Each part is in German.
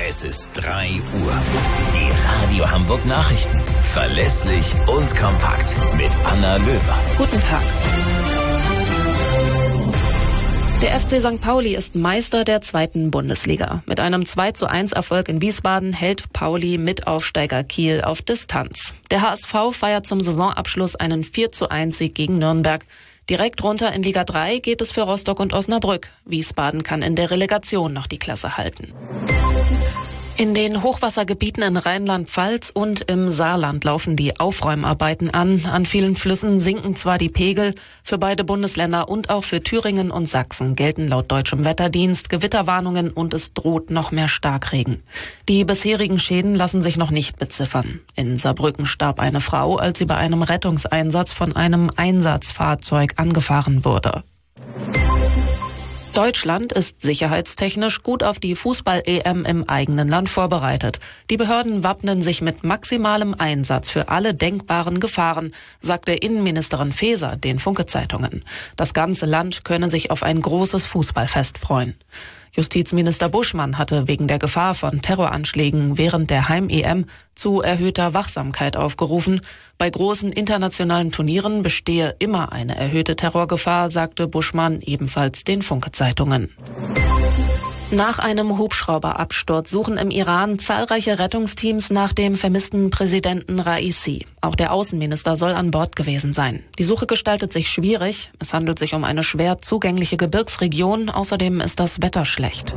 Es ist 3 Uhr. Die Radio Hamburg Nachrichten. Verlässlich und kompakt. Mit Anna Löwer. Guten Tag. Der FC St. Pauli ist Meister der 2. Bundesliga. Mit einem 2:1 Erfolg in Wiesbaden hält Pauli Mitaufsteiger Kiel auf Distanz. Der HSV feiert zum Saisonabschluss einen 4:1 Sieg gegen Nürnberg. Direkt runter in Liga 3 geht es für Rostock und Osnabrück. Wiesbaden kann in der Relegation noch die Klasse halten. In den Hochwassergebieten in Rheinland-Pfalz und im Saarland laufen die Aufräumarbeiten an. An vielen Flüssen sinken zwar die Pegel. Für beide Bundesländer und auch für Thüringen und Sachsen gelten laut deutschem Wetterdienst Gewitterwarnungen und es droht noch mehr Starkregen. Die bisherigen Schäden lassen sich noch nicht beziffern. In Saarbrücken starb eine Frau, als sie bei einem Rettungseinsatz von einem Einsatzfahrzeug angefahren wurde. Deutschland ist sicherheitstechnisch gut auf die Fußball-EM im eigenen Land vorbereitet. Die Behörden wappnen sich mit maximalem Einsatz für alle denkbaren Gefahren, sagte Innenministerin Faeser den Funke-Zeitungen. Das ganze Land könne sich auf ein großes Fußballfest freuen. Justizminister Buschmann hatte wegen der Gefahr von Terroranschlägen während der Heim-EM zu erhöhter Wachsamkeit aufgerufen. Bei großen internationalen Turnieren bestehe immer eine erhöhte Terrorgefahr, sagte Buschmann ebenfalls den Funke-Zeitungen. Nach einem Hubschrauberabsturz suchen im Iran zahlreiche Rettungsteams nach dem vermissten Präsidenten Raisi. Auch der Außenminister soll an Bord gewesen sein. Die Suche gestaltet sich schwierig. Es handelt sich um eine schwer zugängliche Gebirgsregion. Außerdem ist das Wetter schlecht.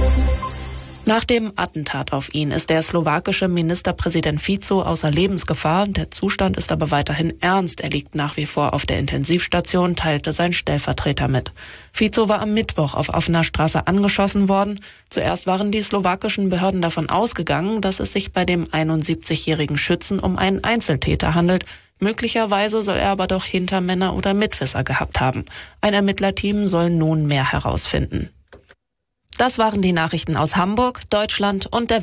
Nach dem Attentat auf ihn ist der slowakische Ministerpräsident Fico außer Lebensgefahr. Der Zustand ist aber weiterhin ernst. Er liegt nach wie vor auf der Intensivstation, teilte sein Stellvertreter mit. Fico war am Mittwoch auf offener Straße angeschossen worden. Zuerst waren die slowakischen Behörden davon ausgegangen, dass es sich bei dem 71-jährigen Schützen um einen Einzeltäter handelt. Möglicherweise soll er aber doch Hintermänner oder Mitwisser gehabt haben. Ein Ermittlerteam soll nun mehr herausfinden. Das waren die Nachrichten aus Hamburg, Deutschland und der